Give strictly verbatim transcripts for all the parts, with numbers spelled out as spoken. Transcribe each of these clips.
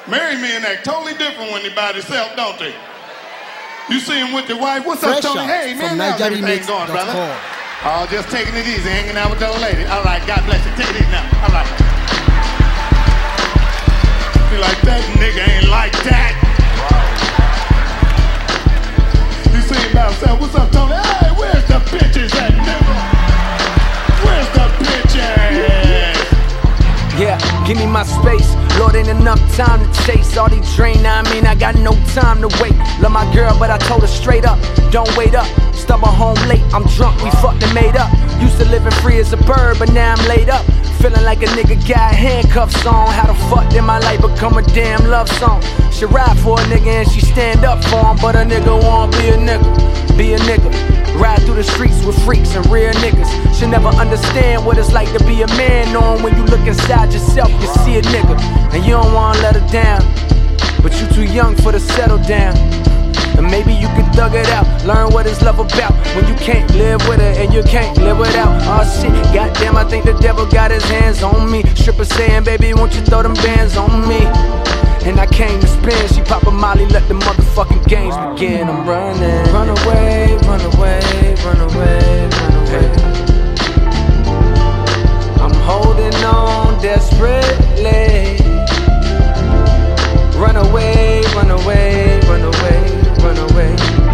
Married men act totally different when they by themselves, don't they? You see him with the wife. What's Fresh up, Tony? Hey, man, how's everything going, brother? Oh, just taking it easy, hanging out with the old lady. All right, God bless you. Take it easy now. All right. Be like, that nigga ain't like that. You see him by himself. What's up, Tony? Hey, where's the bitches at, nigga? Where's the bitches? Yeah, give me my space. Lord, ain't enough time to chase all these drain. I mean, I got no time to wait. Love my girl, but I told her straight up, don't wait up. Stumble home late, I'm drunk, we fucked and made up. Used to living free as a bird, but now I'm laid up. Feeling like a nigga got handcuffs on. How the fuck did my life become a damn love song? She ride for a nigga and she stand up for him, but a nigga won't be a nigga, be a nigga. Ride through the streets with freaks and real niggas. Should never understand what it's like to be a man, knowing when you look inside yourself, you see a nigga, and you don't wanna let her down, but you too young for to settle down. And maybe you could thug it out, learn what it's love about, when you can't live with it and you can't live without. Oh shit, goddamn, I think the devil got his hands on me. Stripper saying, baby, won't you throw them bands on me? And I came to spin, she pop a molly, let the motherfucking games begin. I'm running. Run away, run away, run away, run away. I'm holding on desperately. Run away, run away, run away, run away.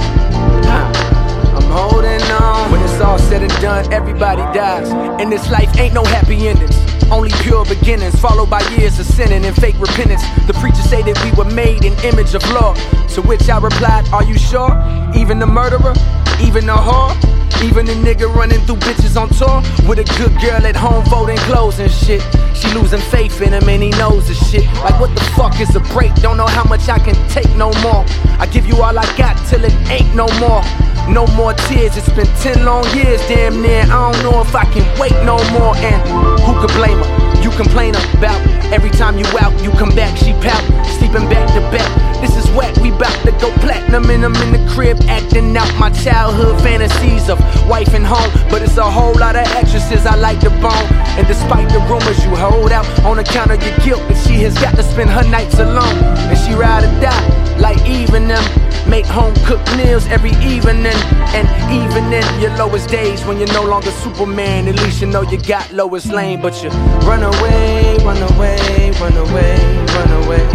I'm holding on. When it's all said and done, everybody dies. And this life ain't no happy endings, only pure beginnings, followed by years of sinning and fake repentance. The preacher say that we were made in image of law, to which I replied, are you sure? Even the murderer, even the whore, even the nigga running through bitches on tour, with a good girl at home folding clothes and shit. She losing faith in him and he knows the shit. Like what the fuck is a break? Don't know how much I can take no more. I give you all I got till it ain't no more. No more tears, it's been ten long years, damn near. I don't know if I can wait no more. And who could blame her? You complain about every time you out, you come back, she pout, sleeping back to back. This is whack, we bout to go platinum, and I'm in the crib acting out my childhood fantasies of wife and home. But it's a whole lot of actresses I like to bone. And despite the rumors you hold out on account of your guilt, that she has got to spend her nights alone, and she ride or die like Eve and them. Make home cooked meals every evening, and even in your lowest days, when you're no longer Superman, at least you know you got Lois Lane. But you run away, run away, run away, run away.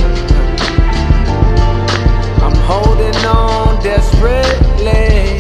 I'm holding on desperately.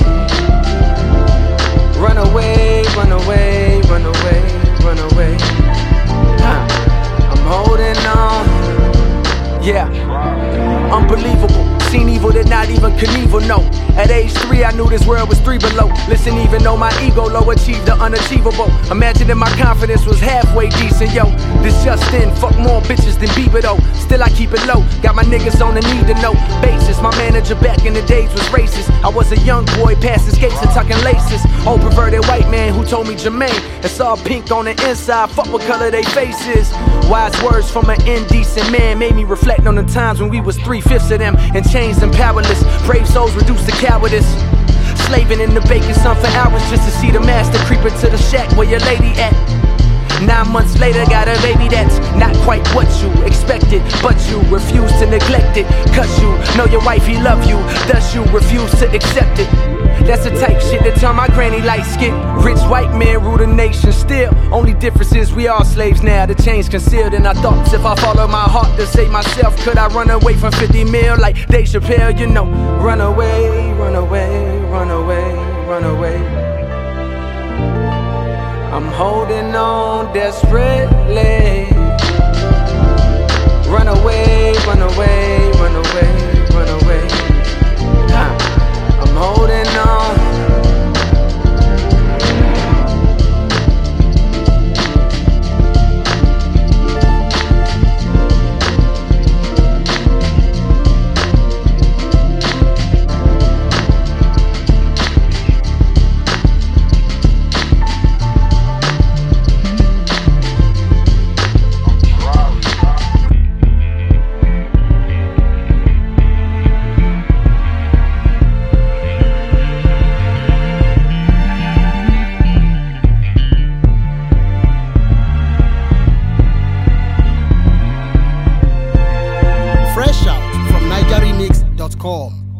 Run away, run away, run away, run away. I'm holding on. Yeah, unbelievable. Seen evil that not even Knievel know. At age three, I knew this world was three below. Listen, even though my ego low achieved the unachievable. Imagine if my confidence was halfway decent, yo. This just in, fuck more bitches than Bieber though. Still I keep it low, got my niggas on the need to know basis. My manager back in the days was racist. I was a young boy passing skates and tucking laces. Old perverted white man who told me, Jermaine, it's all pink on the inside, fuck what color they faces. Wise words from an indecent man made me reflect on the times when we was three-fifths of them, and chains and powerless. Brave souls reduced to cowardice. Slaving in the baking sun for hours just to see the master creep into the shack where your lady at. Nine months later, got a baby that's not quite what you expected, but you refuse to neglect it. Cause you know your wifey love you, thus you refuse to accept it. That's the type shit that turn my granny light skin. Rich white man rule the nation still. Only difference is we all slaves now, the chains concealed. And I thought if I follow my heart to save myself, could I run away from fifty mil like Dave Chappelle? You know, run away, run away, run away, run away. I'm holding on desperately. Run away, run away, run away, run away. I'm holding on. dot com.